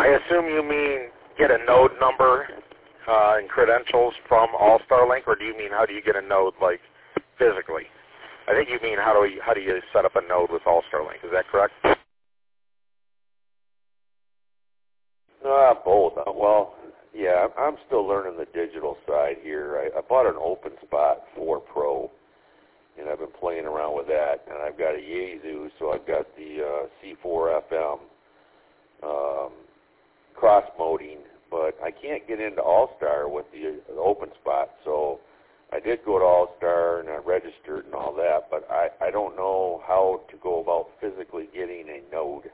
I assume you mean get a node number and credentials from All-Star Link, or do you mean how do you get a node like physically? I think you mean how do you set up a node with All-Star Link? Is that correct? Both. Well, yeah, I'm still learning the digital side here. I bought an OpenSpot 4 Pro, and I've been playing around with that. And I've got a Yaesu, so I've got the C4 FM cross-moding, but I can't get into All-Star with the OpenSpot. So I did go to All-Star, and I registered and all that, but I don't know how to go about physically getting a node.